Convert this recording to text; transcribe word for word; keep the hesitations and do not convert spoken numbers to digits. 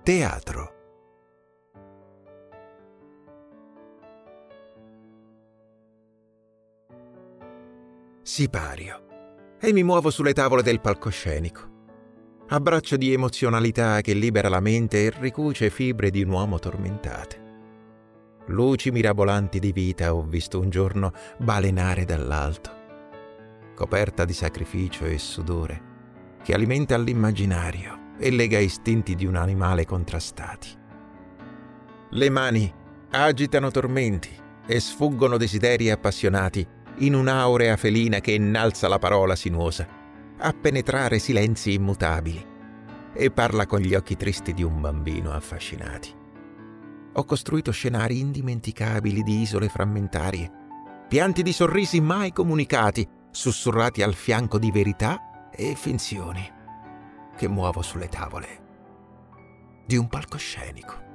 Teatro. Sipario, e mi muovo sulle tavole del palcoscenico. Abbraccio di emozionalità che libera la mente e ricuce fibre di un uomo tormentate. Luci mirabolanti di vita ho visto un giorno balenare dall'alto, coperta di sacrificio e sudore, che alimenta l'immaginario e lega istinti di un animale contrastati. Le mani agitano tormenti e sfuggono desideri appassionati in un'aurea felina che innalza la parola sinuosa a penetrare silenzi immutabili e parla con gli occhi tristi di un bambino affascinati. Ho costruito scenari indimenticabili di isole frammentarie, pianti di sorrisi mai comunicati, sussurrati al fianco di verità e finzioni che muovo sulle tavole di un palcoscenico.